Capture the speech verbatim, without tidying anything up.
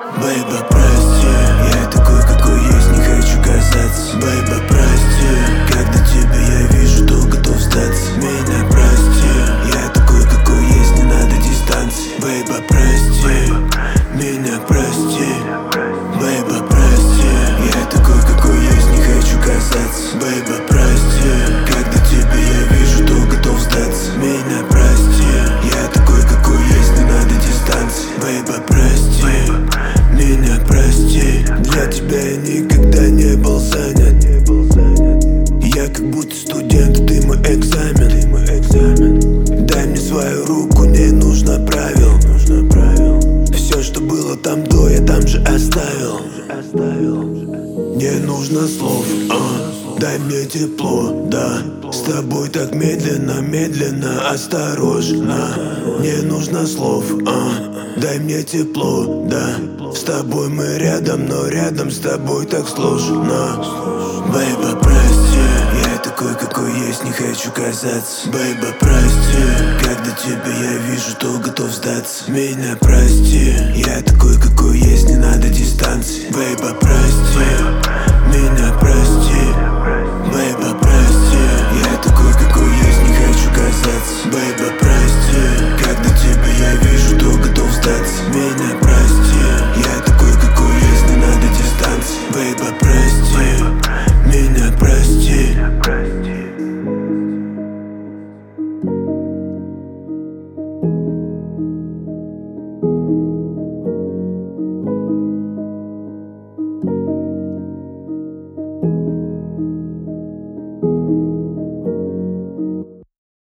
Бэйба, прости, я такой, какой есть, не хочу казаться. Бэйба, прости, когда тебя я вижу, то готов сдаться. Меня прости, я такой, какой есть, не надо дистанции. Бэйба, прости, меня прости. Бэйба, прости, я такой, какой есть, не хочу казаться. Бэйба, прости, когда тебя я вижу, то готов сдаться. Меня прости, я такой, какой есть, не надо дистанции. Бэйба, прости, меня прости. Для тебя я никогда не был занят. Я как будто студент, ты мой экзамен. Дай мне свою руку, не нужно правил. Все, что было там до, я там же оставил. Не нужно слов, а, дай мне тепло, да. С тобой так медленно, медленно, осторожно. Не нужно слов, а, дай мне тепло, да. С тобой мы рядом, но рядом с тобой так сложно. Бэйба, прости, я такой, какой есть, не хочу казаться. Бэйба, прости, когда тебя я вижу, то готов сдаться. Меня прости, я такой, какой есть, не надо дистанции. Бэйба, прости, меня прости.